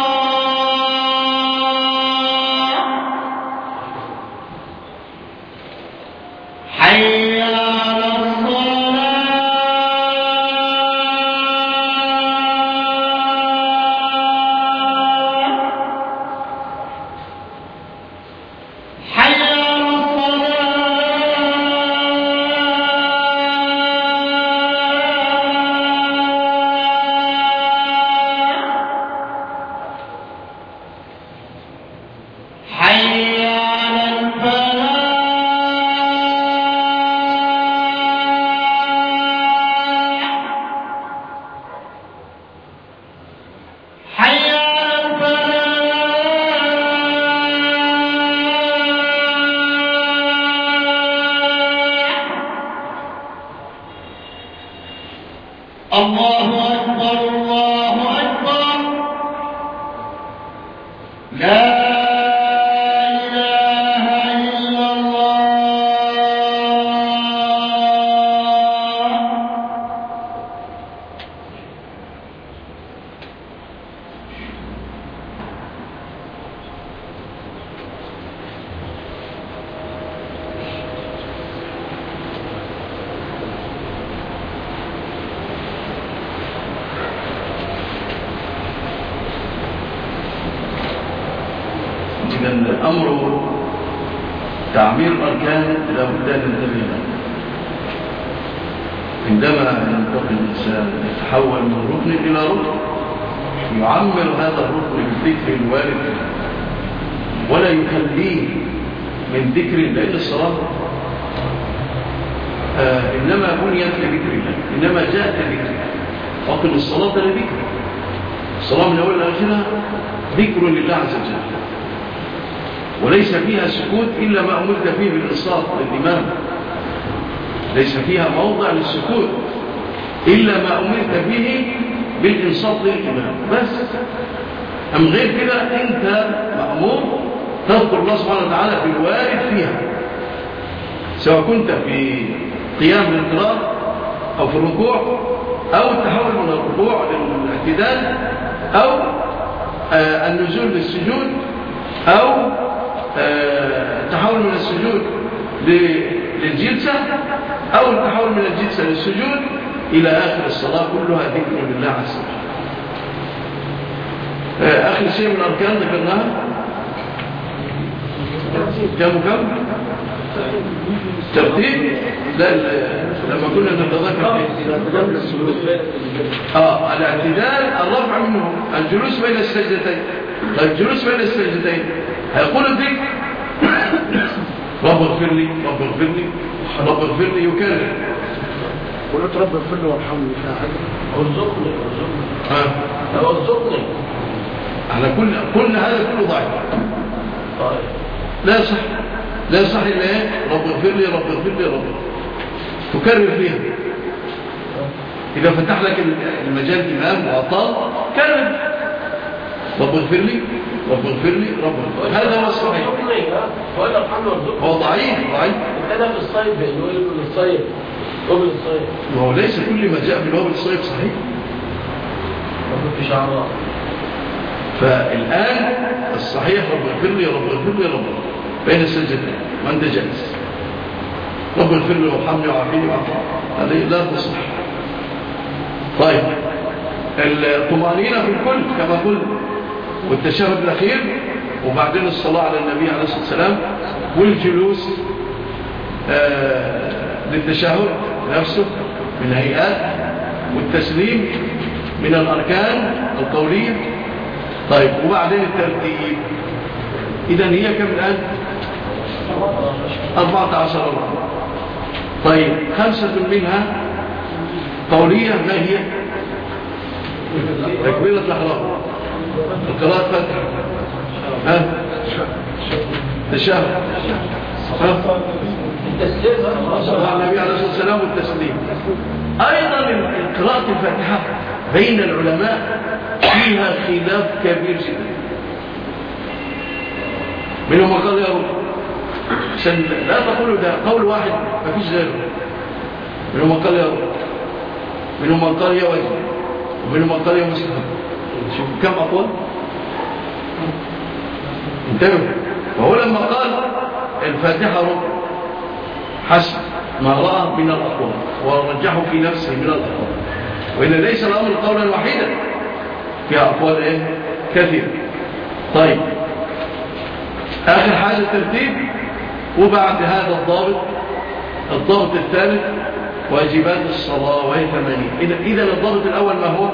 Speaker 1: حي على الصلاة حي على حي على الفلاح حي على الفلاح الله أكبر الله أكبر لا إذا أمر تعمير الأركان لا بد أن ننتبه له. عندما ينتقل الإنسان يتحول من ركن إلى ركن يعمر هذا الركن بالذكر الوارد ولا يخليه من ذكر، لأن الصلاة إنما بنيت لذكر الله، إنما جاءت لذكر الله. وقل الصلاة لذكر، الصلاة من أول لآخرها ذكر لله عز وجل، وليس فيها سكوت إلا ما أمرت فيه بالإنصات للإمام، ليس فيها موضع للسكوت إلا ما أمرت فيه بالإنصات للإمام بس. أم غير كده أنت مأمور تذكر الله سبحانه وتعالى في الوارد فيها، سواء كنت في قيام للقراءة أو في الركوع أو التحول من الركوع للاعتدال أو النزول للسجود أو التحول من السجود للجلسة أو التحول من الجلسة للسجود إلى آخر الصلاة، كلها ذكر لله عز وجل. آخر شيء من الأركان ذكرناها كم ترتيب؟ لا لما كنا نتذكر الاعتدال الرفع منه، الجلوس بين السجدتين. طيب الجلوس بين السجدتين هيقول الذكر رب اغفر لي رب اغفر لي رب اغفر لي، يكرر
Speaker 2: قلت رب اغفر لي وارحمني ارزقني
Speaker 1: ارزقني. على كل هذا كله ضعيف، لا صح لا صح إلا إيه؟ رب اغفر لي رب اغفر لي رب، تكرر فيها. إذا فتح لك المجال إمام وأطال كرر رب اغفر لي رب اغفر لي رب اغفر لي. هذا هو الصحيح. هو ضعيف
Speaker 2: أنا في الصيف بيقول الصيف قبل الصيف،
Speaker 1: وهو ليس كل ما جاء في الوابل الصيف صحيح.
Speaker 2: في شعراء.
Speaker 1: فالآن الصحيح رب اغفر لي رب اغفر لي رب بين السجدتين وأنت جالس، رب اغفر لي وارحمني وعافيني وعافيني، هذه لا تصح. طيب الطمأنينة في الكل كما قلت، والتشهد الأخير، وبعدين الصلاة على النبي عليه الصلاة والسلام، والجلوس للتشهد نفسه من هيئات، والتسليم من الأركان القولية. طيب وبعدين الترتيب. إذن هي كم الآن؟ 14 ركعة. طيب 5 منها قولية، ما هي؟ تكبيرة الإحرام، القراءة فتح، تشهد، النبي عليه الصلاة والسلام والتسليم. أيضا قراءة الفاتحة بين العلماء فيها خلاف كبير جدا. منهم من قال يا رب، لا تقولوا ده قول واحد ما فيش غيره. منهم من قال يا رب، منهم من قال يا وجه، ومنهم من قال يا مسلم. شوف كم أقوال. انتبهوا. وهو لما قال الفاتحة رب حسب ما رأى من الأقوال ورجحه في نفسه من الأقوال، وإن ليس الأمر قولا واحدا، فيها أقوال كثير. طيب آخر حاجة الترتيب، وبعد هذا الضابط الثالث واجبات الصلاة وهي 80. إذا الضابط الأول ما هو؟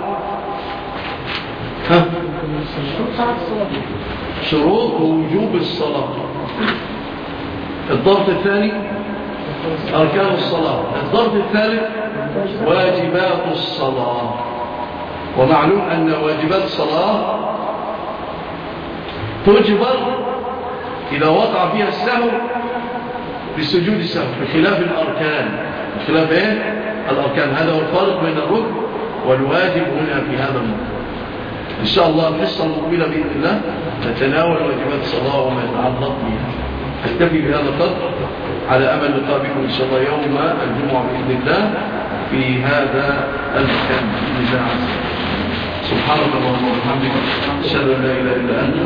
Speaker 1: شروط ووجوب الصلاة. الضابط الثاني أركان الصلاة. الضابط الثالث واجبات الصلاة. ومعلوم أن واجبات الصلاة تجبر إذا وقع فيها السهو بسجود السهو، بخلاف الأركان. بخلاف الأركان. هذا هو الفارق بين الركن والواجب هنا في هذا الموضوع. إن شاء الله الحصة المقبلة بإذن الله نتناول واجبات الصلاة وما يتعلق بها. أكتفي بهذا القدر على أمل لقاء بكم إن شاء الله يوم الجمعة بإذن الله في هذا المكان بإذن الله. سبحانك اللهم وبحمدك أشهد أن لا إله إلا أنت